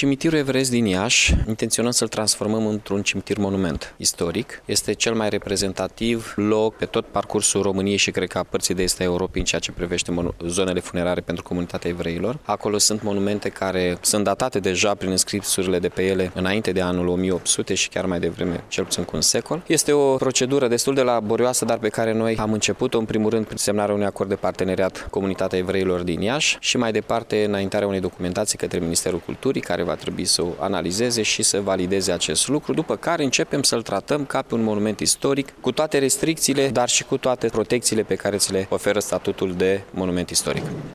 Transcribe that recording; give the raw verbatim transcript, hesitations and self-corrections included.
Cimitirul Everest din Iași intenționăm să-l transformăm într-un cimitir monument istoric. Este cel mai reprezentativ loc pe tot parcursul României și cred că a părții de est a Europei în ceea ce privește zonele funerare pentru comunitatea evreilor. Acolo sunt monumente care sunt datate deja prin înscripsurile de pe ele înainte de anul o mie opt sute și chiar mai devreme, cel puțin cu un secol. Este o procedură destul de laborioasă, dar pe care noi am început-o în primul rând prin semnarea unui acord de parteneriat comunitatea evreilor din Iași și mai departe înaintarea unei documentații către Ministerul Culturii, care va trebui să o analizeze și să valideze acest lucru, după care începem să-l tratăm ca pe un monument istoric, cu toate restricțiile, dar și cu toate protecțiile pe care ți le oferă statutul de monument istoric.